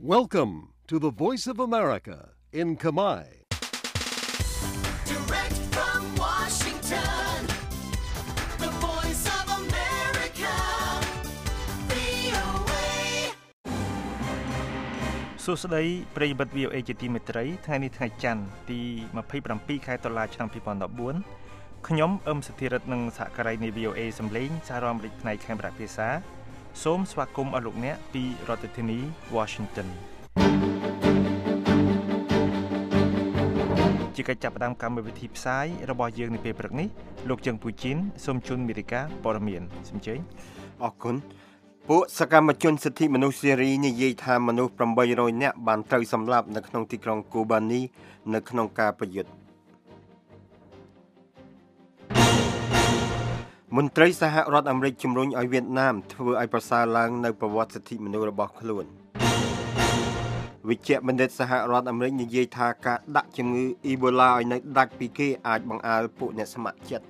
Welcome to the Voice of America in Khmer. Direct from Washington, the Voice of America, VOA. សួស្តីប្រិយមិត្ត VOA ជាទីមេត្រីថ្ងៃនេះថ្ងៃច័ន្ទទី27ខែតុលាឆ្នាំ2014ខ្ញុំអឹមសុធិរិទ្ធនិងសហការីនៃ VOA សម្លេងសាររដ្ឋអាមេរិកផ្នែកខេមរៈភាសាសូមស្វាគមន៍អស់លោកអ្នកពីរដ្ឋធានី Washington ជាកិច្ចចាប់ផ្ដើមកម្មវិធីផ្សាយរបស់យើងនាពេលព្រឹកនេះលោកជើងពូជីនសូមជូនមេរិកាព័ត៌មានសូមជើញអរគុណពួកសកម្មជនសិទ្ធិមនុស្សសេរីនិយាយថាមនុស្ស800នាក់បានត្រូវសម្លាប់នៅក្នុងទីក្រុងគូបានីនៅក្នុងការប្រយុទ្ធមន្ត្រីសហរដ្ឋអាមេរិកជំរុញឲ្យវៀតណាមធ្វើឲ្យប្រសើរឡើងនៅប្រវត្តិសិទ្ធិមនុស្សរបស់ខ្លួនវិជ្ជបណ្ឌិតសហរដ្ឋអាមេរិកនិយាយថាការដាក់ជំងឺអ៊ីបូឡាឲ្យនៅដាច់ពីគេអាចបង្អើលពួកអ្នកស្ម័គ្រចិត្ត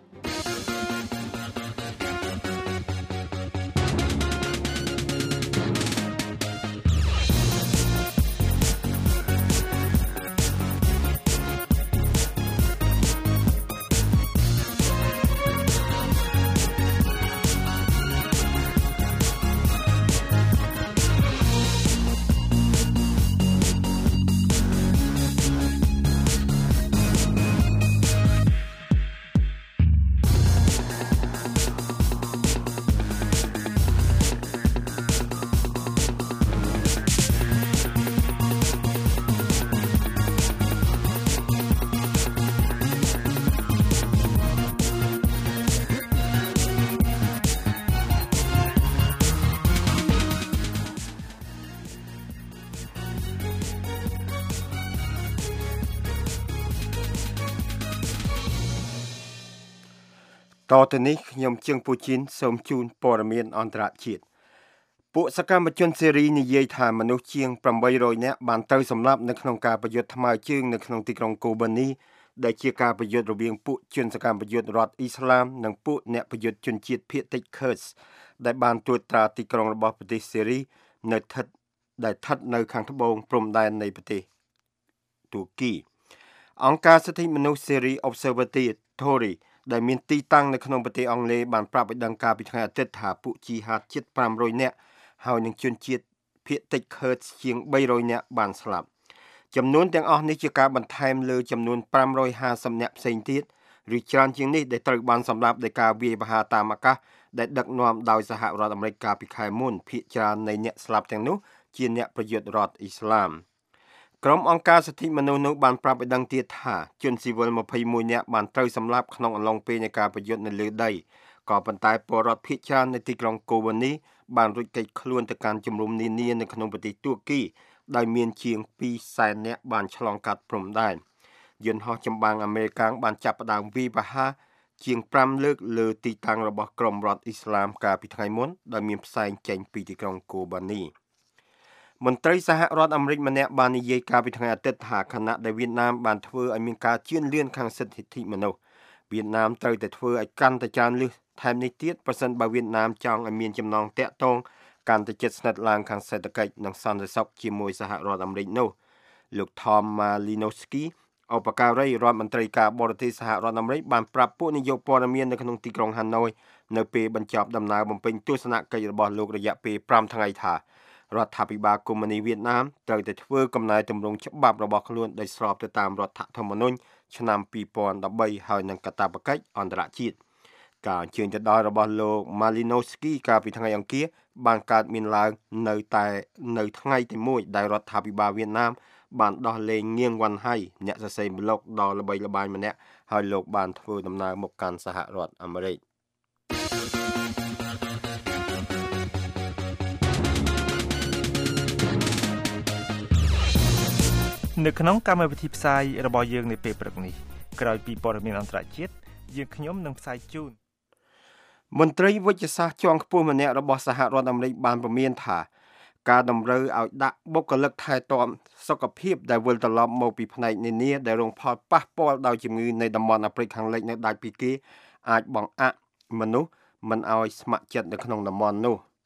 តទៅនេះខ្ញុំជើងពូជីនសូមជូនព័ត៌មានអន្តរជាតិពួកសកម្មជនសេរីនិយាយថាមនុស្សជាង800នាក់បានត្រូវសម្លាប់នៅក្នុងការប្រយុទ្ធថ្មើរជើងនៅក្នុងទីក្រុងគូបានីដែលជាការប្រយុទ្ធរវាងពួកជនសកម្មប្រយុទ្ធរដ្ឋអ៊ីស្លាមនិងពួកអ្នកប្រយុទ្ធជនជាតិភាគតិច Kurds ដែលបានត្រួតត្រាទីក្រុងរបស់ប្រទេសសេរីនៅស្ថិតនៅខាងត្បូងព្រំដែននៃប្រទេសទូគីអង្គការសិទ្ធិមនុស្សសេរី Observatory ដែលមានទីតាំងនៅក្នុងប្រទេសអង់គ្លេសបានប្រាប់ឲ្យដឹងការពីថ្ងៃអាទិត្យថាពួកជីហាតជិត500នាក់ហើយនឹងជនជាតិភាគតិច Kurds ជាង300នាក់បានស្លាប់ចំនួនទាំងអស់នេះជាការបន្ថែមលើចំនួន550នាក់ផ្សេងទៀតឬច្រើនជាងនេះដែលត្រូវបានសម្លាប់ដោយការវាយប្រហារតាមអាកាសដែលដឹកនាំដោយសហរដ្ឋអាមេរិកកាលពីខែមុនភាគច្រើននៃអ្នកស្លាប់ទាំងនោះជាអ្នកប្រយុទ្ធរដ្ឋអ៊ីស្លាមក្រុមអង្គការសិទ្ធិមនុស្សនោះបានប្រាប់ឲ្យដឹងទៀតថាជនស៊ីវិល21នាក់បានត្រូវសម្លាប់ក្នុងអំឡុងពេលនៃការប្រយុទ្ធនៅលើដីក៏ប៉ុន្តែពលរដ្ឋភាគច្រើននៅទីក្រុងកូបានីបានរួចគេចខ្លួនទៅកាន់ជំរំនានានៅក្នុងប្រទេសទួរគីដោយមានជាង200,000នាក់បានឆ្លងកាត់ព្រំដែនយន្តហោះចម្បាំងអាមេរិកបានចាប់ផ្ដើមវាយប្រហារជាង5លើកលើទីតាំងរបស់ក្រុមរដ្ឋអ៊ីស្លាមកាលពីថ្ងៃមុនដែលមានផ្សែងចេញពីទីក្រុងកូបានីមន្ត្រីសហរដ្ឋអាមេរិកម្នាក់បាននិយាយកាលពីថ្ងៃអាទិត្យថាខណៈដែលវៀតណាមបានធ្វើឲ្យមានការជឿនលឿនខាងសិទ្ធិមនុស្សវៀតណាមត្រូវតែធ្វើឲ្យកាន់តែច្រើនលឹះថែមនេះទៀតប្រសិនបើវៀតណាមចង់ឲ្យមានចំណងតាក់ទងកាន់តែជិតស្និទ្ធឡើងខាងសេដ្ឋកិច្ចនិងសន្តិសុខជាមួយសហរដ្ឋអាមេរិកនោះលោក Tom Malinowski ឧបការីរដ្ឋមន្ត្រីការបរទេសសហរដ្ឋអាមេរិកបានប្រាប់ពួកនាយកព័ត៌មាននៅក្នុងទីក្រុងហាណូយនៅពេលបញ្ចប់ដំណើរបំពេញទស្សនកិច្ចរបស់លោករយៈពេល5ថ្ងៃថារដ្ឋាភិបាលកុម្មុយនីសវៀតណាមត្រូវតែធ្វើកំណែទម្រង់ច្បាប់របស់ខ្លួនដោយស្របទៅតាមរដ្ឋធម្មនុញ្ញឆ្នាំ2013ហើយនឹងកាតព្វកិច្ចអន្តរជាតិការអញ្ជើញទៅដល់របស់លោក Malinowski កាលពីថ្ងៃអង្គារបានកើតមានឡើងនៅថ្ងៃទី1ដែលរដ្ឋាភិបាលវៀតណាមបានដោះលែងងៀងវ៉ាន់ហៃអ្នកសរសេរប្លុកដ៏ល្បីល្បាញម្នាក់ហើយលោកបានធ្វើដំណើរមកកាន់សហរដ្ឋអាមេរិកនៅក្នុងកម្មវិធីផ្សាយរបស់យើងនៅពេលព្រឹកនេះក្រោយពីព័ត៌មានអន្តរជាតិយើងខ្ញុំនឹងផ្សាយជូនមន្ត្រីវិទ្យាសាស្ត្រជាន់ខ្ពស់ម្នាក់របស់សហរដ្ឋអាមេរិកបានព្រមានថាការតម្រូវឲ្យដាក់បុគ្គលិកថែទាំសុខភាពដែលវិលត្រឡប់មកពីផ្នែកនានាដែលរងផលប៉ះពាល់ដោយជំងឺในតំបន់អាហ្វ្រិកខាងលិចនៅដាច់ពីគេអាចបង្អាក់មនុស្សមិនឲ្យស្ម័គ្រចិត្តនៅក្នុងតំបន់នោះ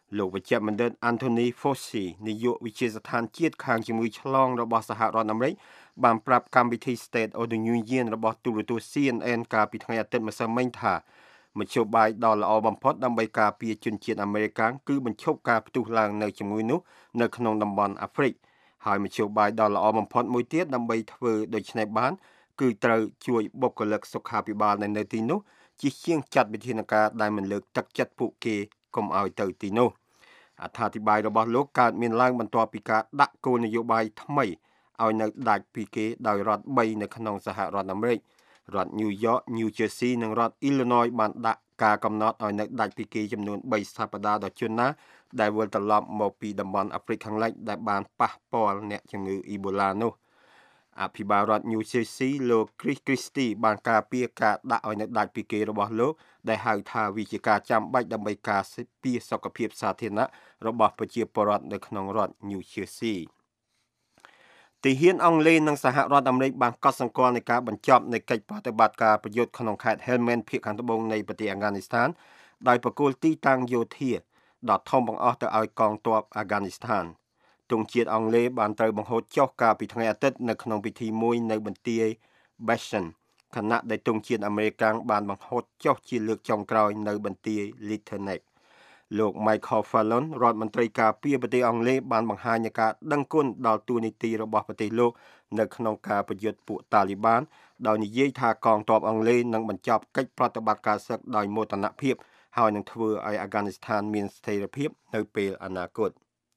លោកវិជ្ជបណ្ឌិត Anthony Fauci នាយកវិទ្យាស្ថានជាតិខាងជំងឺឆ្លងរបស់សហរដ្ឋអាមេរិកបានប្រាប់កម្មវិធី State of the Union របស់ទូរទស្សន៍ CNN កាលពីថ្ងៃអាទិត្យម្សិលមិញថាមធ្យោបាយដ៏ល្អបំផុតដើម្បីការពារជនជាតិអាមេរិកគឺបញ្ឈប់ការផ្ទុះឡើងនៃជំងឺនោះនៅក្នុងតំបន់អាហ្វ្រិកហើយមធ្យោបាយដ៏ល្អបំផុតមួយទៀតដើម្បីធ្វើដូច្នេះបានគឺត្រូវជួយបុគ្គលិកសុខាភិបាលនៅទីនោះជាជាងចាត់វិធានការដែលមិនលើកទឹកចិត្តពួកគេកុំឲ្យទៅទីនោះអត្ថាធិប្បាយរបស់លោកកើតមានឡើងបន្ទាប់ពីការដាក់គោលនយោបាយថ្មីឲ្យនៅដាច់ពីគេដោយរដ្ឋ3នៅក្នុងសហរដ្ឋអាមេរិករដ្ឋ New York, New Jersey និងរដ្ឋ Illinois បានដាក់ការកំណត់ឲ្យនៅដាច់ពីគេចំនួន3សប្តាហ៍ដល់ជនណាដែលវិលត្រឡប់មកពីតំបន់អាហ្វ្រិកខាងលិចដែលបានប៉ះពាល់អ្នកជំងឺអ៊ីបូឡានោះអភិបាលរដ្ឋ New Jersey លោក Chris Christie បានការពារការដាក់ឲ្យនៅដាច់ពីគេរបស់លោកដែលហៅថាវាជាការចាំបាច់ដើម្បីការពារសុខភាពសាធារណៈរបស់ប្រជាពលរដ្ឋនៅក្នុងរដ្ឋ New Jerseyទាហានអង់គ្លេសនិងសហរដ្ឋអាមេរិកបានកត់សម្គាល់នៃការបញ្ចប់នៃកិច្ចប្រតិបត្តិការប្រយុទ្ធក្នុងខេត្ត Helmand ភាគខាងត្បូងនៃប្រទេសអាហ្គានីស្ថានដោយបកគោលទីតាំងយោធាដ៏ធំបង្អស់ទៅឲ្យកងទ័ពអាហ្គានីស្ថានទង់ជាតិអង់គ្លេសបានត្រូវបង្ហូតចុះកាលពីថ្ងៃអាទិត្យនៅក្នុងពិធីមួយនៅបន្ទាយ Bastion ខណៈដែលទង់ជាតិអាមេរិកបានបង្ហូតចុះជាលើកចុងក្រោយនៅបន្ទាយ Lieutenant លោក Michael Fallon រដ្ឋមន្ត្រីការពារប្រទេសអង់គ្លេសបានបង្ហាញនូវការដឹងគុណដល់ទូនីតិរបស់ប្រទេសលោកនៅក្នុងការប្រយុទ្ធពួកតាលីបានដោយនិយាយថាកងទ័ពអង់គ្លេសនឹងបញ្ចប់កិច្ចប្រតិបត្តិការសឹកដោយមោទនភាពហើយនឹងធ្វើឲ្យអាហ្គានីស្ថានមានស្ថិរភាពនៅពេលអនាគត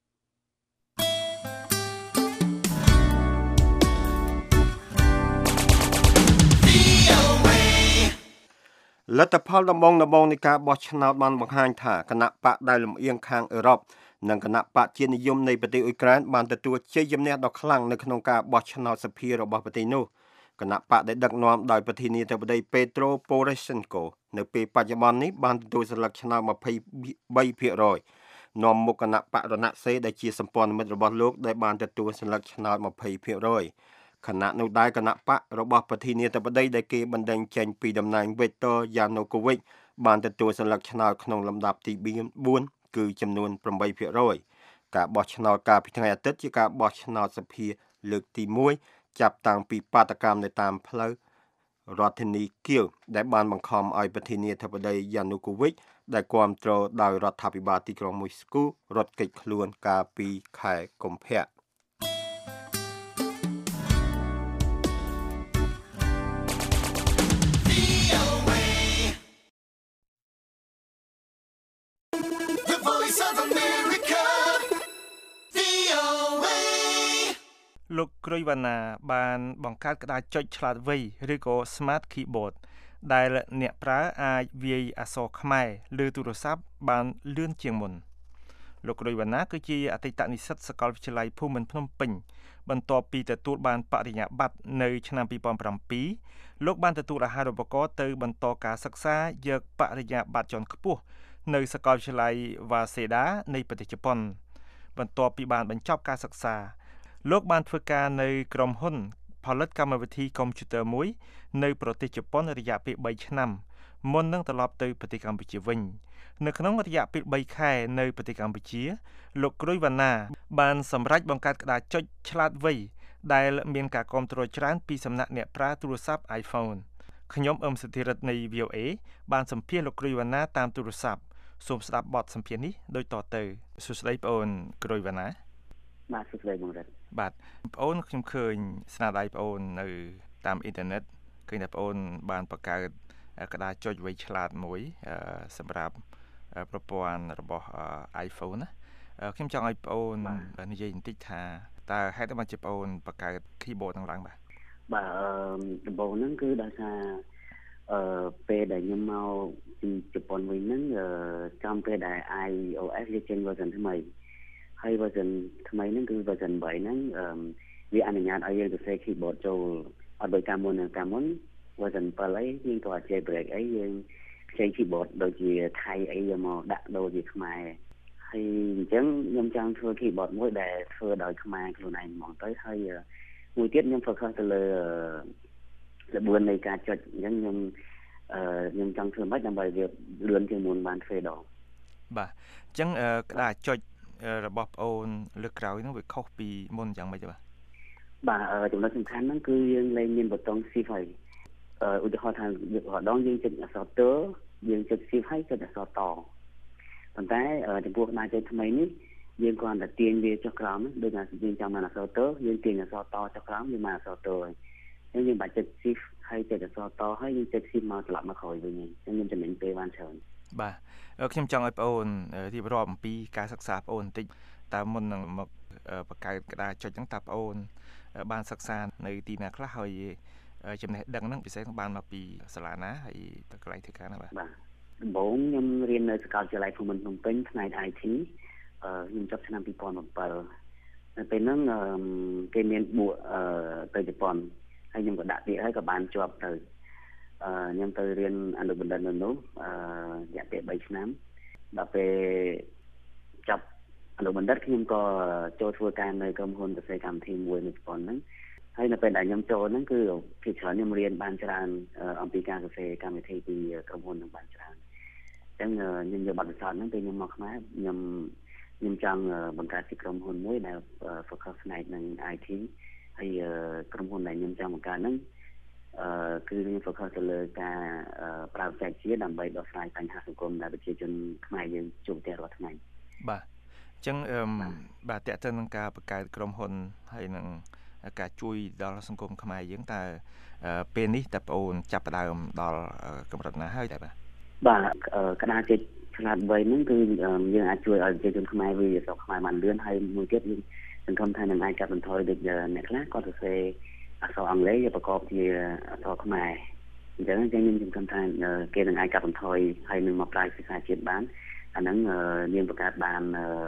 លទ្ធផលដំបូងនៃការបោះឆ្នោតបានបង្ហាញថាគណៈបកដែលលំអៀងខាងអឺរ៉ុបនិងគណៈបកជាតិនិយមនៃប្រទេសអ៊ុយក្រែនបានទទួលជ័យជំនះដ៏ខ្លាំងនៅក្នុងការបោះឆ្នោតសភារបស់ប្រទេសនោះគណៈបកដែលដឹកនាំដោយប្រធានាធិបតី Petro Poroshenko នៅពេលបច្ចុប្បន្ននេះបានទទួលសន្លឹកឆ្នោត 23% នាំមុខគណៈបករណសេរីដែលជាសម្ព័ន្ធមិត្តរបស់លោកដែលបានទទួលសន្លឹកឆ្នោត 20%ខណៈនោះដែរគណៈបករបស់ប្រធានាធិបតីដែលគេបណ្ដេញចេញពីតំណែង Viktor Yanukovych បានទទួលសន្លឹកឆ្នោតក្នុងលំដាប់ទី4គឺចំនួន 8%ការបោះឆ្នោតកាលពីថ្ងៃអាទិត្យជាការបោះឆ្នោតសភាលើកទី1ចាប់តាំងពីបាតកម្មនៅតាមផ្លូវរដ្ឋធានីគៀវដែលបានបង្ខំឲ្យប្រធានាធិបតី Yanukovych ដែលគាំទ្រដោយរដ្ឋាភិបាលទីក្រុងមូស្គូរត់គេចខ្លួនកាលពីខែកុម្ភៈលោកគ្រុយវណ្ណាបានបង្កើតក្តារចុចឆ្លាតវៃឬក៏ Smart Keyboard ដែលអ្នកប្រើអាចវាយអក្សរខ្មែរលើទូរស័ព្ទបានលឿនជាងមុនលោកគ្រុយវណ្ណាគឺជាអតីតនិស្សិតសាកលវិទ្យាល័យភូមិន្ទភ្នំពេញបន្ទាប់ពីទទួលបានបរិញ្ញាបត្រនៅឆ្នាំ2007លោកបានទទួលអាហារូបករណ៍ទៅបន្តការសិក្សាយកបរិញ្ញាបត្រជាន់ខ្ពស់នៅសាកលវិទ្យាល័យ Waseda នៃប្រទេសជប៉ុនបន្ទាប់ពីបានបញ្ចប់ការសិក្សាលោកបានធ្វើការនៅក្រុមហ៊ុនផលិតកម្មវិធីកុំព្យូទ័រមួយនៅប្រទេសជប៉ុនរយៈពេល3ឆ្នាំមុននឹងត្រឡប់ទៅប្រទេសកម្ពុជាវិញនៅក្នុងរយៈពេល3ខែនៅប្រទេសកម្ពុជាលោកគ្រុយវណ្ណាបានសម្រេចបង្កើតក្តារចុចឆ្លាតវៃដែលមានការគាំទ្រច្រើនពីសំណាក់អ្នកប្រើទូរស័ព្ទ iPhone ខ្ញុំអឹមសុធិរិទ្ធនៃ VOA បានសម្ភាសន៍លោកគ្រុយវណ្ណាតាមទូរស័ព្ទសូមស្ដាប់បទសម្ភាសន៍នេះដូចតទៅសួស្ដីបងអូនគ្រុយវណ្ណាបាទសួស្ដីបងរិទ្ធបាទបងអូនខ្ញុំឃើញស្នាដៃបងអូននៅតាមអ៊ីនធឺណិតឃើញថាបងអូនបានបង្កើតក្តារចុចវៃឆ្លាតមួយសម្រាប់ប្រព័ន្ធរបស់ iPhone ណាខ្ញុំចង់ឲ្យបងអូននិយាយបន្តិចថាតើហេតុអ្វីបានជាបងអូនបង្កើត keyboard ហ្នឹងឡើងបាទដំបូងហ្នឹងគឺដោយសារពេលដែលខ្ញុំមកពីជប៉ុនវិញហ្នឹងចំពេលដែល iOS វាចេញ version ថ្មីហើយ version ថ្មីហ្នឹងគឺ version 8ហ្នឹងវាអនុញ្ញាតឲ្យយើងសរសេរ keyboard ចូលអត់ដូចកាលមុនversion 7អីយើងក៏ jailbreak អីយើងខ្ចី keyboard ដូចជាថៃអីយកមកដាក់ដូរជាខ្មែរហើយអញ្ចឹងខ្ញុំចង់ធ្វើ keyboard មួយដែលធ្វើដោយខ្មែរខ្លួនឯងហ្មងទៅហើយមួយទៀតខ្ញុំ focus ទៅលើល្បឿននៃការចុចអញ្ចឹងខ្ញុំចង់ធ្វើម៉េចដើម្បីវាលឿនជាងមុនបានទ្វេដងបាទអញ្ចឹងក្តារចុចរបស់បងអូនលើកក្រោយហ្នឹងវាខុសពីមុនយ៉ាងម៉េចទេបាទបាទចំណុចសំខាន់ហ្នឹងគឺយើងលែងមានប៊ូតុង shift ហើយឧទាហរណ៍ថាយើងរដងយើងចុចអក្សរតយើងចុច shift ហើយចុចអក្សរតប៉ុន្តែចំពោះក្តារចុចថ្មីនេះយើងគ្រាន់តែទាញវាចុះក្រោមដូចថាយើងចង់បានអក្សរតយើងទាញអក្សរតចុះក្រោមយើងបានអក្សរតហើយអញ្ចឹងយើងបាច់ចុច shift ហើយចុចអក្សរតហើយយើងចុច shift មកត្រឡប់មកក្រោយវិញអញ្ចឹងយើងចំណេញពេលបានច្រើនបាទខ្ញុំចង់ឲ្យបងអូនរៀបរាប់អំពីការសិក្សាបងអូនបន្តិចតើមុននឹងមកបង្កើតក្តារចុចហ្នឹងតើបងអូនបានសិក្សានៅទីណាខ្លះហើយចំណេះដឹងហ្នឹងពិសេសបានមកពីសាលាណាហើយទៅកន្លែងធ្វើការណាបាទដំបូងខ្ញុំរៀននៅសាកលវិទ្យាល័យភូមិន្ទភ្នំពេញផ្នែក IT ខ្ញុំចប់ឆ្នាំ2007នៅពេលហ្នឹងគេមានបួកទៅជប៉ុនហើយខ្ញុំក៏ដាក់ពាក្យហើយក៏បានជាប់ទៅខ្ញុំទៅរៀនអនុបណ្ឌិតនៅនោះរយៈពេល3ឆ្នាំដល់ពេលចប់អនុបណ្ឌិតខ្ញុំក៏ចូលធ្វើការនៅក្រុមហ៊ុនសរសេរកម្មវិធីមួយនៅជប៉ុនហ្នឹងហើយនៅពេលដែលខ្ញុំចូលហ្នឹងគឺភាគច្រើនខ្ញុំរៀនបានច្រើនអំពីការសរសេរកម្មវិធីពីក្រុមហ៊ុនហ្នឹងបានច្រើនអញ្ចឹងខ្ញុំយកបទពិសោធន៍ហ្នឹងពេលខ្ញុំមកខ្មែរខ្ញុំចង់បង្កើតជាក្រុមហ៊ុនមួយដែល focus ផ្នែកនឹង IT ហើយក្រុមហ៊ុនដែលខ្ញុំចង់បង្កើតហ្នឹងគឺយើង focus ទៅលើការប្រើបច្ចេកវិទ្យាដើម្បីដោះស្រាយបញ្ហាសង្គមដែលប្រជាជនខ្មែរយើងជួបប្រទះរាល់ថ្ងៃបាទអញ្ចឹងបាទតើតើនឹងការបង្កើតក្រុមហ៊ុនហើយនឹងការជួយដល់សង្គមខ្មែរយើងតើពេលនេះតើបងអូនចាប់ផ្ដើមដល់កម្រិតណាហើយតើបាទក្តារចុចឆ្លាតវៃហ្នឹងគឺយើងអាចជួយឲ្យប្រជាជនខ្មែរវាស្រុកខ្មែរបានលឿនហើយមួយទៀតយើងសង្ឃឹមថានឹងអាចកាត់បន្ថយដូចអ្នកខ្លះគាត់សរសេរអក្សរអង់គ្លេសយកប្រកបជាអក្សរខ្មែរអញ្ចឹងខ្ញុំសង្ឃឹមថាគេនឹងអាចកាត់បន្ថយហើយនឹងមកប្រើភាសាជាតិបានអាហ្នឹងយើងបង្កើតបាន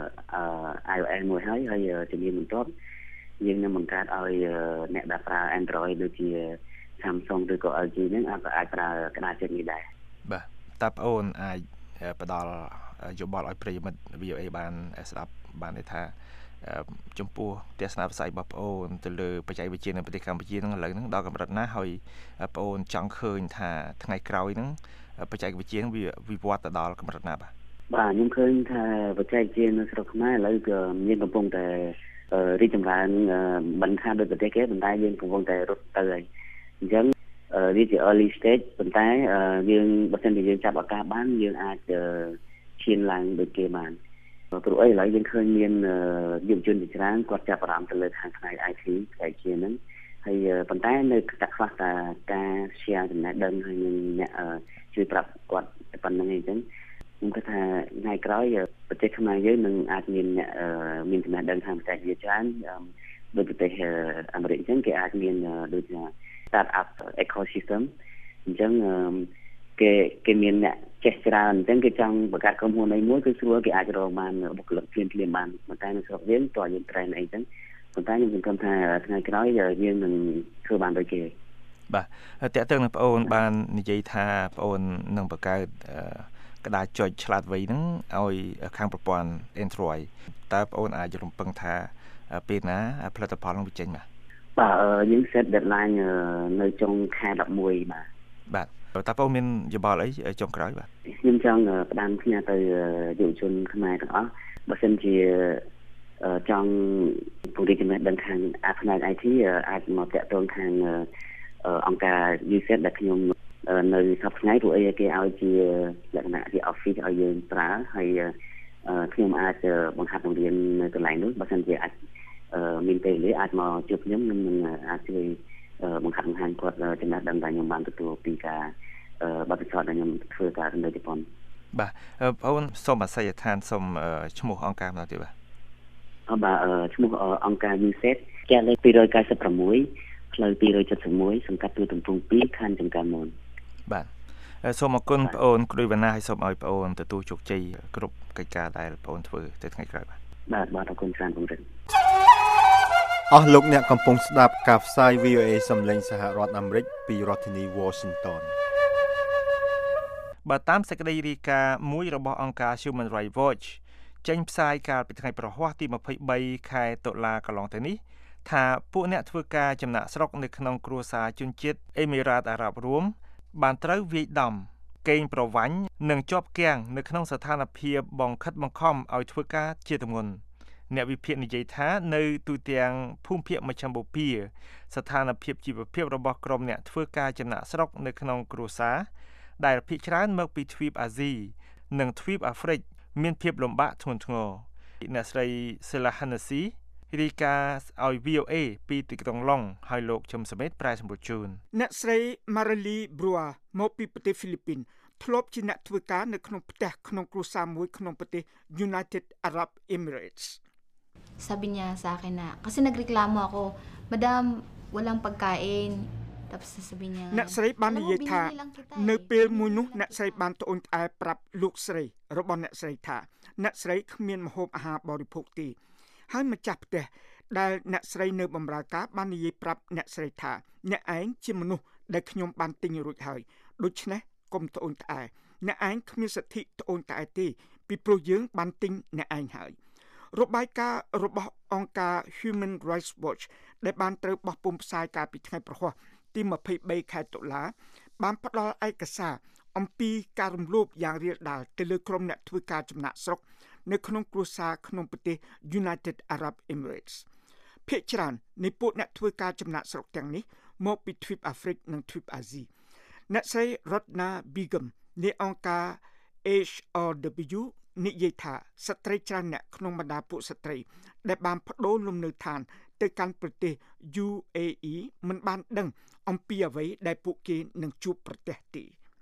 iOS មួយហើយជំនាញបន្ទាប់យើងនឹងបង្កើតឲ្យអ្នកដែលប្រើ Android ដូចជា Samsung ឬក៏ LG ហ្នឹងអាចប្រើក្តារចុចនេះដែរបាទតើបងអូនអាចផ្ដល់យោបល់ឲ្យប្រិយមិត្ត VOA បានស្ដាប់បានថាចំពោះទស្សនវិស័យរបស់បងអូនទៅលើបច្ចេកវិទ្យានៅប្រទេសកម្ពុជាហ្នឹងឥឡូវហ្នឹងដល់កម្រិតណាហើយបងអូនចង់ឃើញថាថ្ងៃក្រោយហ្នឹងបច្ចេកវិទ្យាហ្នឹងវាវិវត្តទៅដល់កម្រិតណាបាទខ្ញុំឃើញថាបច្ចេកវិទ្យានៅស្រុកខ្មែរឥឡូវក៏មានកំពុងតែរីកចម្រើនមិនខានដោយប្រទេសគេប៉ុន្តែយើងកំពុងតែរត់ទៅហើយអញ្ចឹងវាជា early stage ប៉ុន្តែយើងបើសិនជាយើងចាប់ឱកាសបានយើងអាចឈានឡើងដូចគេបានព្រោះឥឡូវយើងឃើញមានយុវជនជាច្រើនគាត់ចាប់អារម្មណ៍ទៅលើខាងផ្នែក IT ផ្នែកជាហ្នឹងហើយប៉ុន្តែនៅតែខ្វះតាការ share ចំណេះដឹងហើយនឹងអ្នកជួយប្រាប់គាត់ប៉ុណ្្នឹងឯងចឹងខ្ញុំគិតថាថ្ងៃក្រោយប្រទេសខ្មែរយើងនឹងអាចមានមានចំណេះដឹងខាងបច្ចេកវិទ្យាច្រើនដូចប្រទេសអាមេរិកអញ្ចឹងគេអាចមានដូចថា start up ecosystem អញ្ចឹងគេមានអ្នកចេះច្រើនអញ្ចឹងគេចង់បង្កើតក្រុមហ៊ុនអីមួយគឺស្រួលគេអាចរកបានបុគ្គលិកភ្លាមបានប៉ុន្តែនៅស្រុកយើងតើយើង train អីចឹងប៉ុន្តែខ្ញុំសង្ឃឹមថាថ្ងៃក្រោយយើងនឹងធ្វើបានដូចគេបាទតើតើនឹងបងអូនបាននិយាយថាបងអូននឹងបង្កើតក្តារចុចឆ្លាតវៃហ្នឹងឲ្យខាងប្រព័ន្ធ Android តើបងអូនអាចរំពឹងថាពេលណាផលិតផលនឹងវាចេញបាទយើង set deadline នៅចុងខែ11 បាទតើបងមានយោបល់អីចុងក្រោយបាទខ្ញុំចង់ផ្ដាំផ្ញើទៅយុវជនខ្មែរទាំងអស់បើសិនជាចង់ពង្រីកចំណេះដឹងខាងផ្នែក IT អាចមកតាក់ទងខាងអង្គការ USET ដែលខ្ញុំនៅសប្តាហ៍ថ្ងៃពួកអីគេឲ្យជាលក្ខណៈជា office ឲ្យយើងប្រើហើយខ្ញុំអាចបង្ហាត់បង្រៀននៅកន្លែងនោះបើសិនជាអាចមានពេលវេលាអាចមកជួបខ្ញុំនឹងអាចជួយបង្ហាត់បង្ហាញគាត់ចំណេះដឹងដែលខ្ញុំបានទទួលពីការបទពិសោធន៍ដែលខ្ញុំធ្វើការនៅជប៉ុនបាទបងអូនសូមអាស័យដ្ឋានសូមឈ្មោះអង្គការម្ដងទៀតបាទឈ្មោះអង្គការ USET ផ្ទះលេខ296ផ្លូវ271សង្កាត់ទូទំពង់2ខណ្ឌចំការមនបាទសូមអរគុណបងអូនគ្រូវណ្ណាហើយសូមឲ្យបងអូនទទួលជោគជ័យគ្រប់កិច្ចការដែលបងអូនធ្វើទៅថ្ងៃក្រោយបាទអរគុណច្រើនបងរិទ្ធអស់លោកអ្នកកំពុងស្ដាប់ការផ្សាយ VOA សំឡេងសហរដ្ឋអាមេរិកពីរដ្ឋធានី Washington បាទតាមសេចក្តីរាយការណ៍មួយរបស់អង្គការ Human Rights Watch ចេញផ្សាយកាលពីថ្ងៃប្រហ័សទី23ខែតុលាកន្លងទៅនេះថាពួកអ្នកធ្វើការចំណាក់ស្រុកនៅក្នុងគ្រួសារជនជាតិអេមីរ៉ាតអារ៉ាប់រួមបានត្រូវវាយដំកេងប្រវ័ញ្ចនិងជាប់គាំងនៅក្នុងស្ថានភាពបង្ខិតបង្ខំឲ្យធ្វើការជាទម្ងន់អ្នកវិភាគនិយាយថានៅទូទាំងភូមិភាគមជ្ឈិមបូព៌ាស្ថានភាពជីវភាពរបស់ក្រុមអ្នកធ្វើការចំណាក់ស្រុកនៅក្នុងគ្រួសារដែលភាគច្រើនមកពីទ្វីបអាស៊ីនិងទ្វីបអាហ្វ្រិកមានភាពលំបាកធ្ងន់ធ្ងរអ្នកស្រី Sela Hennessy រាយការណ៍ឲ្យ VOA ពីទីក្រុងឡុងហើយលោកជឹមសមេតប្រែសម្រួលជូនអ្នកស្រី Marily Brua មកពីប្រទេសហ្វីលីពីនធ្លាប់ជាអ្នកធ្វើការនៅក្នុងផ្ទះក្នុងគ្រួសារមួយក្នុងប្រទេស United Arab Emirates Sabi niya sa akin na kasi nagreklamo ako, "Madam, walang pagkain." Tapos sasabihin niya, អ្នកស្រីបាននិយាយថានៅពេលមួយនោះអ្នកស្រីបានត្អូញត្អែប្រាប់លោកស្រីរបស់អ្នកស្រីថាអ្នកស្រីគ្មានម្ហូបអាហារបរិភោគទេហើយម្ចាស់ផ្ទះដែលអ្នកស្រីនៅបម្រើការបាននិយាយប្រាប់អ្នកស្រីថាអ្នកឯងជាមនុស្សដែលខ្ញុំបានទិញរួចហើយដូច្នេះកុំត្អូញត្អែអ្នកឯងគ្មានសិទ្ធិត្អូញត្អែទេពីព្រោះយើងបានទិញអ្នកឯងហើយរបាយការណ៍របស់អង្គការ Human Rights Watch ដែលបានត្រូវបោះពុម្ពផ្សាយកាលពីថ្ងៃប្រហ័សទី23ខែតុលាបានផ្ដល់ឯកសារអំពីការរំលោភយ៉ាងរាលដាលទៅលើក្រុមអ្នកធ្វើការចំណាក់ស្រុកនៅក្នុងគ្រួសារក្នុងប្រទេស United Arab Emirates ភាគច្រើននៃពួកអ្នកធ្វើការចំណាក់ស្រុកទាំងនេះមកពីទ្វីបអាហ្វ្រិកនិងទ្វីបអាស៊ីអ្នកស្រី Rodna Begum នៃអង្គការ HRW និយាយថាស្ត្រីច្រើនអ្នកក្នុងបណ្ដាពួកស្ត្រីដែលបានប្តូរលំនៅឋានទៅកាន់ប្រទេស UAE មិនបានដឹងអំពីអ្វីដែលពួកគេនឹងជួបប្រទះទេ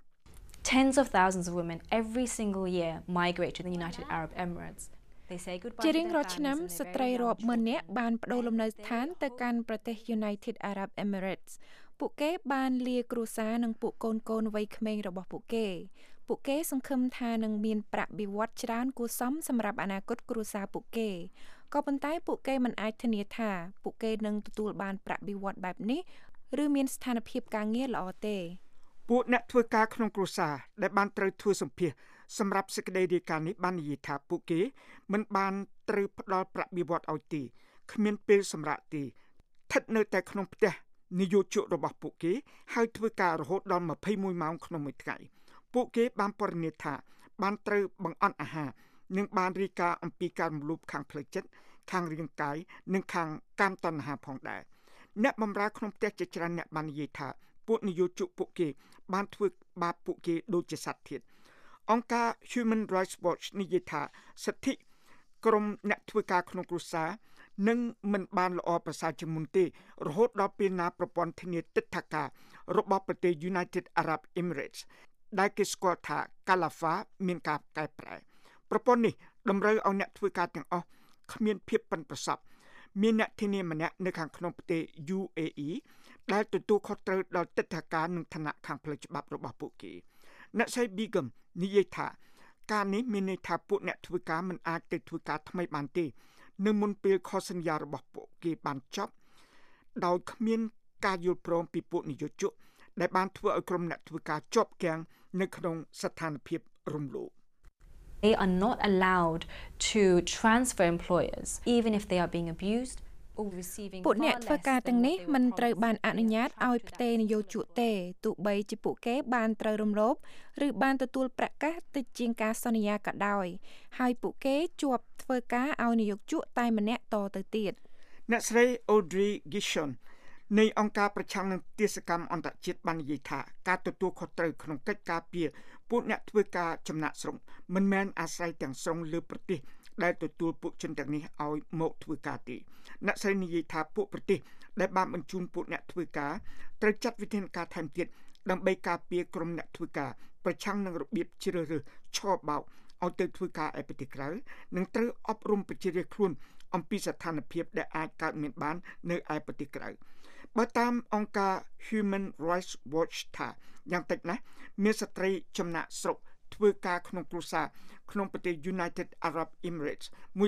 Tens of thousands of women every single year migrate to the United Arab Emirates. They say goodbye. ជារៀងរាល់ឆ្នាំស្ត្រីរាប់ម៉ឺននាក់បានប្តូរលំនៅឋានទៅកាន់ប្រទេស United Arab Emirates ពួកគេបានលាគ្រួសារនិងពួកកូនវ័យក្មេងរបស់ពួកគេសង្ឃឹមថានឹងមានប្រាក់បៀវត្សច្រើនគួរសមសម្រាប់អនាគតគ្រួសារពួកគេក៏ប៉ុន្តែពួកគេមិនអាចធានាថាពួកគេនឹងទទួលបានប្រាក់បៀវត្សបែបនេះឬមានស្ថានភាពការងារល្អទេពួកអ្នកធ្វើការក្នុងគ្រួសារដែលបានត្រូវធ្វើសម្ភាសសម្រាប់សេចក្តីរាយការណ៍នេះបាននិយាយថាពួកគេមិនបានត្រូវផ្ដល់ប្រាក់បៀវត្សឲ្យទេគ្មានពេលសម្រាប់ទេស្ថិតនៅតែក្នុងផ្ទះនិយោជករបស់ពួកគេហើយធ្វើការរហូតដល់21ម៉ោងក្នុងមួយថ្ងៃពួកគេបានពណ៌នាថាបានត្រូវបង្អន់អាហារនិងបានរាយការណ៍អំពីការរំលោភខាងផ្លូវចិត្តខាងរាងកាយនិងខាងកាមតណ្ហាផងដែរអ្នកបម្រើក្នុងផ្ទះជាច្រើនអ្នកបាននិយាយថាពួកនិយោជកពួកគេបានធ្វើបាបពួកគេដូចជាសត្វធាតុអង្គការ Human Rights Watch និយាយថាសិទ្ធិក្រុមអ្នកធ្វើការក្នុងគ្រួសារនឹងមិនបានល្អប្រសើរជាងមុនទេរហូតដល់ពេលណាប្រព័ន្ធធានាទិដ្ឋាការរបស់ប្រទេស United Arab Emirates ដែលគេស្គាល់ថា Khalifa មានការកែប្រែប្រព័ន្ធនេះតម្រូវឲ្យអ្នកធ្វើការទាំងអស់គ្មានភាពប៉ិនប្រសប់មានអ្នកធានាម្នាក់នៅខាងក្នុងប្រទេស UAE ដែលទទួលខុសត្រូវដល់ទិដ្ឋាការនិងឋានៈខាងផ្លូវច្បាប់របស់ពួកគេអ្នកស្រី Begum និយាយថាការនេះមានន័យថាពួកអ្នកធ្វើការមិនអាចទៅធ្វើការថ្មីបានទេនៅមុនពេលខុសសន្យារបស់ពួកគេបានចប់ដោយគ្មានការយល់ព្រមពីពួកនិយោជកដែលបានធ្វើឲ្យក្រុមអ្នកធ្វើការជាប់គាំងនៅក្នុងស្ថានភាពរំលោភ They are not allowed to transfer employers even if they are being abused or receiving ពួកអ្នកធ្វើការទាំងនេះមិនត្រូវបានអនុញ្ញាតឲ្យផ្ទេរនិយោជកទេទោះបីជាពួកគេបានត្រូវរំលោភឬបានទទួលប្រាក់កាសតិចជាងការសន្យាក៏ដោយហើយពួកគេជាប់ធ្វើការឲ្យនិយោជកតែម្នាក់តទៅទៀតអ្នកស្រី Audrey Gishon នៃអង្គការប្រឆាំងនឹងទាសកម្មអន្តរជាតិបាននិយាយថាការទទួលខុសត្រូវក្នុងកិច្ចការពារពួកអ្នកធ្វើការចំណាក់ស្រុកមិនមែនអាស្រ័យទាំងស្រុងលើប្រទេសដែលទទួលពួកជនទាំងនេះឲ្យមកធ្វើការទេអ្នកស្រីនិយាយថាពួកប្រទេសដែលបានបញ្ជូនពួកអ្នកធ្វើការត្រូវចាត់វិធានការថែមទៀតដើម្បីការពារក្រុមអ្នកធ្វើការប្រឆាំងនឹងរបៀបជ្រើសរើសឆបោកឲ្យទៅធ្វើការឯប្រទេសក្រៅនិងត្រូវអប់រំប្រជារាស្ត្រខ្លួនអំពីស្ថានភាពដែលអាចកើតមានបាននៅឯប្រទេសក្រៅបើតាមអង្គការ Human Rights Watch ថាយ៉ាងតិចណាស់មានស្ត្រីចំណាក់ស្រុកធ្វើការក្នុងគ្រួសារក្នុងប្រទេស United Arab Emirates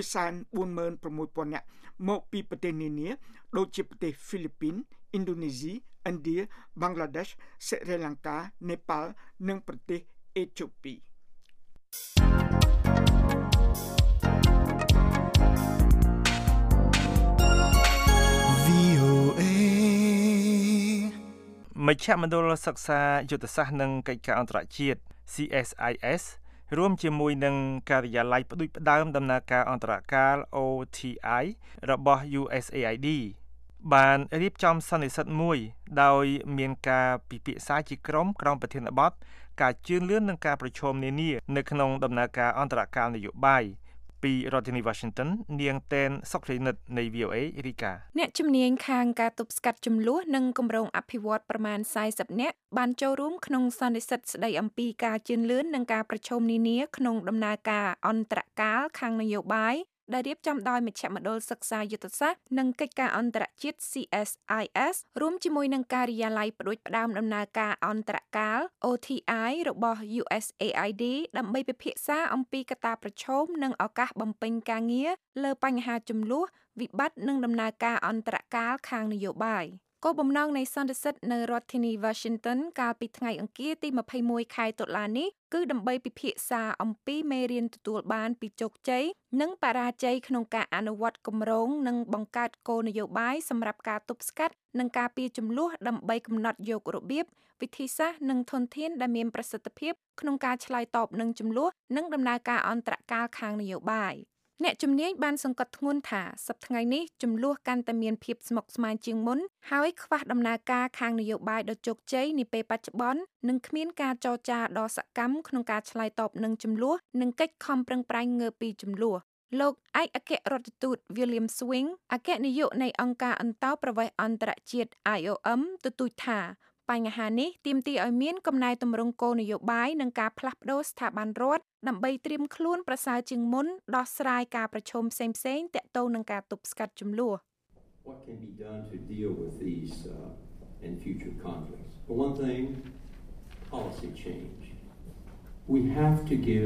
146,000 នាក់មកពីប្រទេសនានាដូចជាប្រទេសហ្វីលីពីន ឥណ្ឌូនេស៊ី ឥណ្ឌា បង់ក្លាដេស ស្រីលង្កា នេប៉ាល់និងប្រទេសអេត្យូពីមជ្ឈមណ្ឌលសិក្សាយុទ្ធសាស្ត្រនិងកិច្ចការអន្តរជាតិ CSIS រួមជាមួយនឹងការិយាល័យផ្ដួចផ្ដើមដំណើរការអន្តរកាល OTI របស់ USAID បានរៀបចំសន្និសីទមួយដោយមានការពិភាក្សាជាក្រុមក្រោមប្រធានបទការជឿនលឿននឹងការប្រឈមនានានៅក្នុងដំណើរការអន្តរកាលនយោបាយពីរដ្ឋធានី Washington នាងតែនសុករីនិតនៃ VOA រីកាអ្នកជំនាញខាងការទប់ស្កាត់ចំនួននិងគម្រោងអភិវឌ្ឍប្រមាណ40នាក់បានចូលរួមក្នុងសន្និសីទស្ដីអំពីការជឿនលឿននិងការប្រឈមនានាក្នុងដំណើរការអន្តរកាលខាងនយោបាយដែលរៀបចំដោយមជ្ឈមណ្ឌលសិក្សាយុទ្ធសាស្ត្រនិងកិច្ចការអន្តរជាតិ CSIS រួមជាមួយនឹងការិយាល័យផ្ដួចផ្ដើមដំណើរការអន្តរកាល OTI របស់ USAID ដើម្បីពិភាក្សាអំពីកត្តាប្រឈមនិងឱកាសបំពេញការងារលើបញ្ហាជម្លោះវិបត្តិនិងដំណើរការអន្តរកាលខាងនយោបាយគោលបំណងនៃសន្និសីទនៅរដ្ឋធានី Washington កាលពីថ្ងៃអង្គារទី21ខែតុលានេះគឺដើម្បីពិភាក្សាអំពីមេរៀនទទួលបានពីជោគជ័យនិងបរាជ័យក្នុងការអនុវត្តគម្រោងនិងបង្កើតគោលនយោបាយសម្រាប់ការទប់ស្កាត់និងការពារជម្លោះដើម្បីកំណត់យករបៀបវិធីសាស្ត្រនិងធនធានដែលមានប្រសិទ្ធភាពក្នុងការឆ្លើយតបនឹងជម្លោះនិងដំណើរការអន្តរកាលខាងនយោបាយអ្នកជំនាញបានសង្កត់ធ្ងន់ថាសប្តាហ៍ថ្ងៃនេះជម្លោះកាន់តែមានភាពស្មុគស្មាញជាងមុនហើយខ្វះដំណើរការខាងនយោបាយដ៏ជោគជ័យនាពេលបច្ចុប្បន្ននិងគ្មានការចរចាដ៏សកម្មក្នុងការឆ្លើយតបនឹងជម្លោះនិងកិច្ចខំប្រឹងប្រែងងើបពីជម្លោះលោកឯកអគ្គរដ្ឋទូត William Swing អគ្គនាយកនៃអង្គការអន្តោប្រវេសន៍អន្តរជាតិ IOM ទទូចថាបញ្ហានេះទាមទារឲ្យមានកំណែទម្រង់គោលនយោបាយនិងការផ្លាស់ប្ដូរស្ថាប័នរដ្ឋដើម្បីត្រៀមខ្លួនប្រសើរជាងមុនដោះស្រាយការប្រឈមផ្សេងៗទាក់ទងនឹងការទប់ស្កាត់ជម្លោះ What can be done to deal with these and future conflicts? For one thing, policy change. We have to give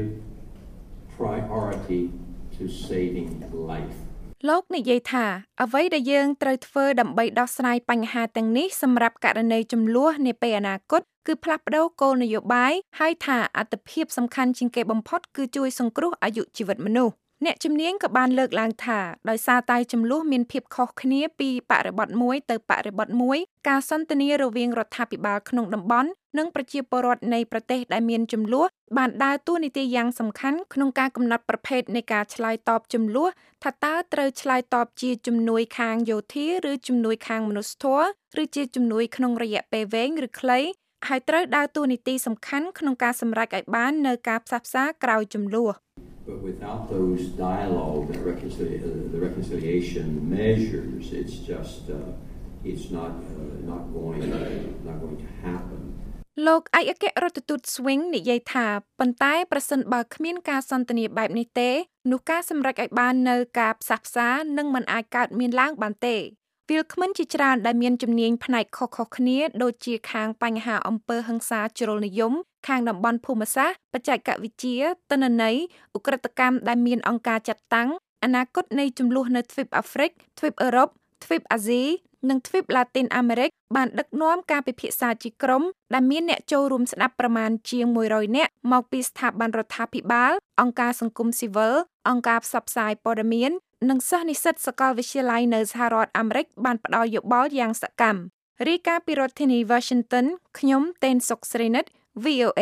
priority to saving life. លោកនិយាយថាអ្វីដែលយើងត្រូវធ្វើដើម្បីដោះស្រាយបញ្ហាទាំងនេះសម្រាប់ករណីជម្លោះនាពេលអនាគតគឺផ្លាស់ប្ដូរគោលនយោបាយហើយថាអាទិភាពសំខាន់ជាងគេបំផុតគឺជួយសង្គ្រោះអាយុជីវិតមនុស្សអ្នកជំនាញក៏បានលើកឡើងថាដោយសារតែជម្លោះមានភាពខុសគ្នាពីបរិបទមួយទៅបរិបទមួយការសន្ទនារវាងរដ្ឋាភិបាលក្នុងតំបន់និងប្រជាពលរដ្ឋនៃប្រទេសដែលមានជម្លោះបានដើរតួនាទីយ៉ាងសំខាន់ក្នុងការកំណត់ប្រភេទនៃការឆ្លើយតបជម្លោះថាតើត្រូវឆ្លើយតបជាជំនួយខាងយោធាឬជំនួយខាងមនុស្សធម៌ឬជាជំនួយក្នុងរយៈពេលវែងឬខ្លីហើយត្រូវដើរតួនាទីសំខាន់ក្នុងការសម្រេចឲ្យបាននូវការផ្សះផ្សាក្រោយជម្លោះ But without those dialogue and the reconciliation measures, it's just it's not going to happen. លោកឯកអគ្គរដ្ឋទូត Swing និយាយថាប៉ុន្តែប្រសិនបើគ្មានការសន្ទនាបែបនេះទេនោះការសម្រេចឲ្យបាននៅការផ្សះផ្សានឹងមិនអាចកើតមានឡើងបានទេវាគ្មិនជាច្រើនដែលមានជំនាញផ្នែកខុសៗគ្នាដូចជាខាងបញ្ហាអំពើហិង្សាជ្រុលនិយមខាងតំបន់ភូមិសាស្ត្របច្ចេកវិទ្យាទិន្នន័យឧក្រិដ្ឋកម្មដែលមានអង្គការចាត់តាំងអនាគតនៃជម្លោះនៅទ្វីបអាហ្វ្រិកទ្វីបអឺរ៉ុបទ្វីបអាស៊ីនិងទ្វីបឡាទីនអាមេរិកបានដឹកនាំការពិភាក្សាជាក្រុមដែលមានអ្នកចូលរួមស្ដាប់ប្រមាណជាង100នាក់មកពីស្ថាប័នរដ្ឋាភិបាលអង្គការសង្គមស៊ីវិលអង្គការផ្សព្វផ្សាយព័ត៌មាននិងសិស្សនិស្សិតសាកលវិទ្យាល័យនៅសហរដ្ឋអាមេរិកបានផ្ដល់យោបល់យ៉ាងសកម្មរាយការណ៍ពីរដ្ឋធានី Washington ខ្ញុំតែនសុកស្រីនិត VOA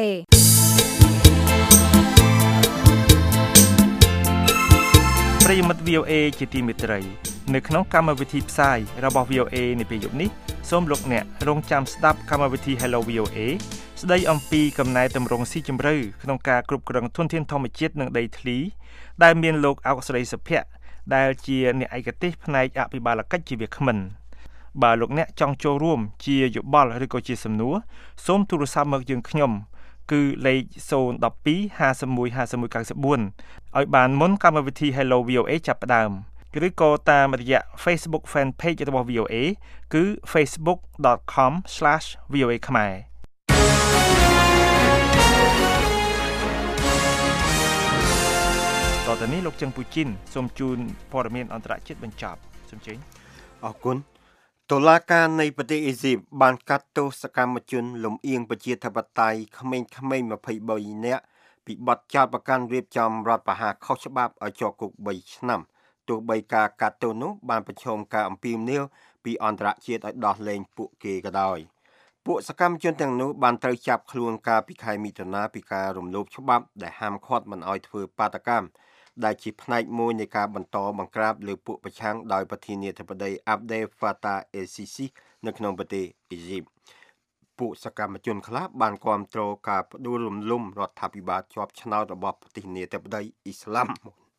ប្រិយមិត្ត VOA ជាទីមេត្រីនៅក្នុងកម្មវិធីផ្សាយរបស់ VOA នាពេលយប់នេះសូមលោកអ្នករងចាំស្ដាប់កម្មវិធី Hello VOA ស្ដីអំពីកំណែទម្រង់ស៊ីជម្រៅក្នុងការគ្រប់គ្រងធនធានធម្មជាតិនិងដីធ្លីដែលមានលោកអុកស្រីសុភ័ក្រដែលជាអ្នកឯកទេសផ្នែកអភិបាលកិច្ចជាវាគ្មិនបើលោកអ្នកចង់ចូលរួមជាយោបល់ឬក៏ជាសំណួរសូមទូរស័ព្ទមកយើងខ្ញុំគឺលេខ012 51 51 94ឲ្យបានមុនកម្មវិធី Hello VOA ចាប់ផ្ដើមឬក៏តាមរយៈ Facebook Fan Page របស់ VOA គឺ facebook.com/VOA ខ្មែរតទៅនេះលោកជឹងពូជីនសូមជូនព័ត៌មានអន្តរជាតិបញ្ចប់សូមជើញអរគុណតុលាការនៃប្រទេសអេស៊ីបបានកាត់ទោសសកម្មជនលំអៀងប្រជាធិបតេយ្យក្មេងៗ23នាក់ពីបទចោទប្រកាន់រៀបចំរដ្ឋប្រហារខុសច្បាប់ឲ្យជាប់គុក3ឆ្នាំទោះបីការកាត់ទោសនោះបានប្រឈមការអំពាវនាវពីអន្តរជាតិឲ្យដោះលែងពួកគេក៏ដោយពួកសកម្មជនទាំងនោះបានត្រូវចាប់ខ្លួនកាលពីខែមិថុនាពីការរំលោភច្បាប់ដែលហាមឃាត់មិនឲ្យធ្វើបាតកម្មដែលជាផ្នែកមួយនៃការបន្តបង្ក្រាបលើពួកប្រឆាំងដោយប្រធានាធិបតី Abdel Fattah el-Sisi នៅក្នុងប្រទេសអ៊ីជីបពួកសកម្មជនខ្លះបានគាំទ្រការផ្ដួលរំលំរដ្ឋាភិបាលជាប់ឆ្នោតរបស់ប្រធានាធិបតីអ៊ីស្លាម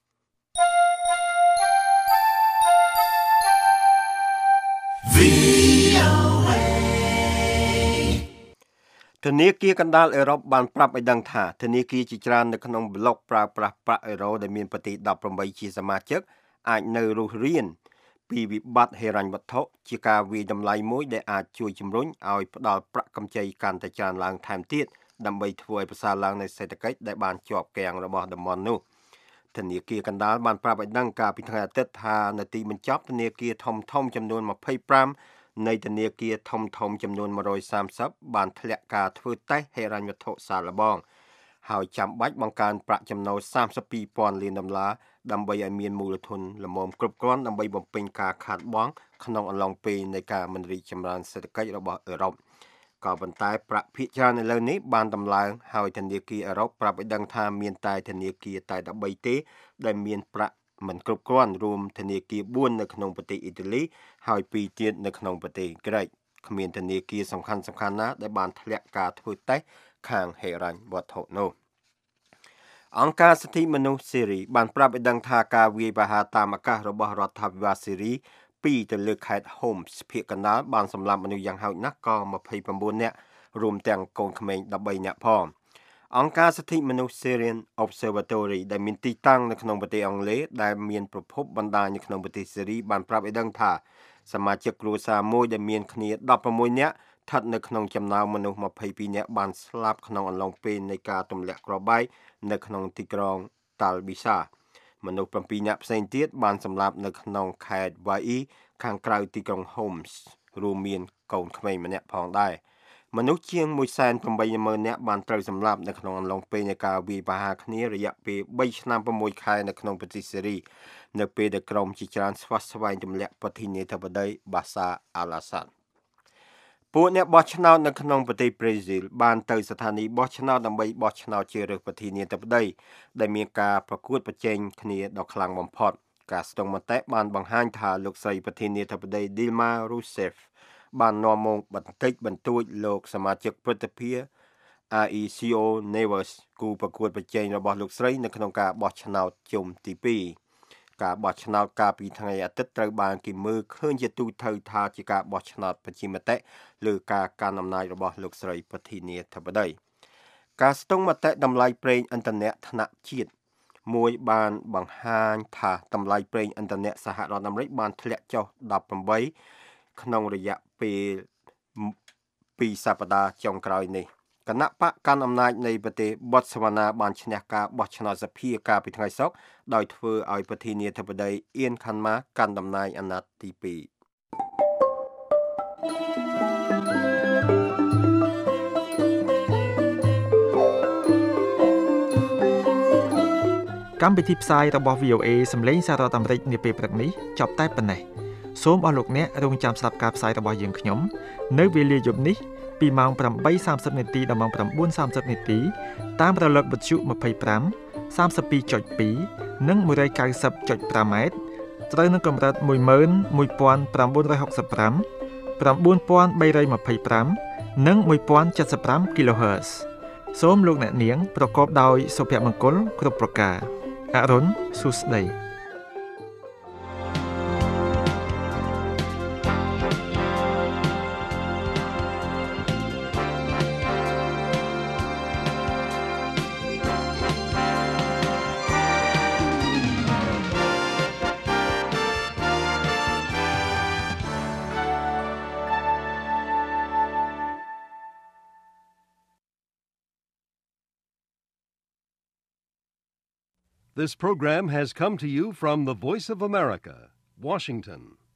ធនាគារកណ្ដាលអឺរ៉ុបបានប្រាប់ឲ្យដឹងថាធនាគារជាច្រើននៅក្នុងប្លុកប្រើប្រាស់ប្រាក់អឺរ៉ូដែលមានប្រទេស18ជាសមាជិកអាចនៅរស់រានពីវិបត្តិហិរញ្ញវត្ថុជាការវាយតម្លៃមួយដែលអាចជួយជំរុញឲ្យផ្ដល់ប្រាក់កម្ចីកាន់តែច្រើនឡើងថែមទៀតដើម្បីធ្វើឲ្យប្រសើរឡើងនៃសេដ្ឋកិច្ចដែលបានជាប់គាំងរបស់តំបន់នោះធនាគារកណ្ដាលបានប្រាប់ឲ្យដឹងកាលពីថ្ងៃអាទិត្យថានៅទីបញ្ចប់ធនាគារធំៗចំនួន25នៃធនាគារធំចំនួន130បានធ្លាក់ការធ្វើតេស្តហិរញ្ញវត្ថុសាកល្បងហើយចាំបាច់បង្កើនប្រាក់ចំណូល$32,000 លានដើម្បីឲ្យមានមូលធនល្មមគ្រប់គ្រាន់ដើម្បីបំពេញការខាតបង់ក្នុងអំឡុងពេលនៃការមិនរីកចម្រើនសេដ្ឋកិច្ចរបស់អឺរ៉ុបក៏ប៉ុន្តែប្រាក់ភាគច្រើនឥឡូវនេះបានដំឡើងហើយធនាគារអឺរ៉ុបប្រាប់ឲ្យដឹងថាមានតែធនាគារតែ13ទេដែលមានប្រាក់មិនគ្រប់គ្រាន់រួមធនាគារ4នៅក្នុងប្រទេសអ៊ីតាលីហើយ2ទៀតនៅក្នុងប្រទេសក្រិកគ្មានធនាគារសំខាន់ណាដែលបានធ្លាក់ការធ្វើតេស្តខាងហិរញ្ញវត្ថុនោះអង្គការសិទ្ធិមនុស្សសេរីបានប្រាប់ឲ្យដឹងថាការវាយប្រហារតាមអាកាសរបស់រដ្ឋាភិបាលសេរី2ទៅលើខេត្ត Homs ភាគកណ្ដាលបានសម្លាប់មនុស្សយ៉ាងហោចណាស់ក៏29នាក់រួមទាំងកូនក្មេង13នាក់ផងអង្គការសិទ្ធិមនុស្ស Syrian Observatory ដែលមានទីតាំងនៅក្នុងប្រទេសអង់គ្លេសដែលមានប្រភពបណ្ដាញនៅក្នុងប្រទេសសេរីបានប្រាប់ឲ្យដឹងថាសមាជិកគ្រួសារមួយដែលមានគ្នា16នាក់ស្ថិតនៅក្នុងចំណោមមនុស្ស22នាក់បានស្លាប់ក្នុងអំឡុងពេលនៃការទម្លាក់គ្រាប់បែកនៅក្នុងទីក្រុង Talbisa មនុស្ស7នាក់ផ្សេងទៀតបានសម្លាប់នៅក្នុងខេត្ត Wai ខាងក្រៅទីក្រុង Homs រួមមានកូនក្មេងម្នាក់ផងដែរមនុស្សជាង180,000 នាក់បានត្រូវសម្លាប់នៅក្នុងអំឡុងពេលនៃការវាយប្រហារគ្នារយៈពេល3ឆ្នាំ6ខែនៅក្នុងប្រទេសសេរីនៅពេលដែលក្រុមជាច្រើនស្វាស្វែងទម្លាក់ប្រធានាធិបតី Bashar al-Assad ពួកអ្នកបោះឆ្នោតនៅក្នុងប្រទេសប្រេស៊ីលបានទៅស្ថានីយ៍បោះឆ្នោតដើម្បីបោះឆ្នោតជ្រើសរើសប្រធានាធិបតីដែលមានការប្រកួតប្រជែងគ្នាដ៏ខ្លាំងបំផុតការស្ទង់មតិបានបង្ហាញថាលោកស្រីប្រធានាធិបតី Dilma Rousseff បាននាំមកបន្តិចបន្តួចលោកសមាជិកព្រឹទ្ធសភា Aécio Neves គូប្រកួតប្រជែងរបស់លោកស្រីនៅក្នុងការបោះឆ្នោតជុំទី2ការបោះឆ្នោតកាលពីថ្ងៃអាទិត្យត្រូវបានគេមើលឃើញជាទូទៅថាជាការបោះឆ្នោតប្រជាមតិលើការកាន់អំណាចរបស់លោកស្រីប្រធានាធិបតីការស្ទង់មតិតម្លៃប្រេងឥន្ធនៈថ្នាក់ជាតិមួយបានបង្ហាញថាតម្លៃប្រេងឥន្ធនៈសហរដ្ឋអាមេរិកបានធ្លាក់ចុះ18ក្នុងរយៈពេល2សប្តាហ៍ចុងក្រោយនេះគណៈបកកាន់អំណាចនៃប្រទេសបតស្វ៉ាណាបានឈ្នះការបោះឆ្នោតសភាកាលពីថ្ងៃសុក្រដោយធ្វើឲ្យប្រធានាធិបតីអៀនខាន់ម៉ាកាន់តំណែងអាណត្តិទី2 កម្មវិធីផ្សាយរបស់ VOA សម្លេងសាររដ្ឋអាមេរិកនាពេលព្រឹកនេះចប់តែប៉ុណ្ណេះសូមអស់លោកអ្នករងចាំស្ដាប់ការផ្សាយរបស់យើងខ្ញុំនៅវេលាយប់នេះពីម៉ោង 8:30 នាទីដល់ម៉ោង 9:30 នាទីតាមរលកវិទ្យុ 25 32.2 និង 190.5 ម៉ែត្រត្រូវនឹងកម្រិត 11965 9325 និង 1075 kHz សូមលោកអ្នកនាងប្រកបដោយសុភមង្គលគ្រប់ប្រការអរុនសុស្ដី This program has come to you from the Voice of America, Washington.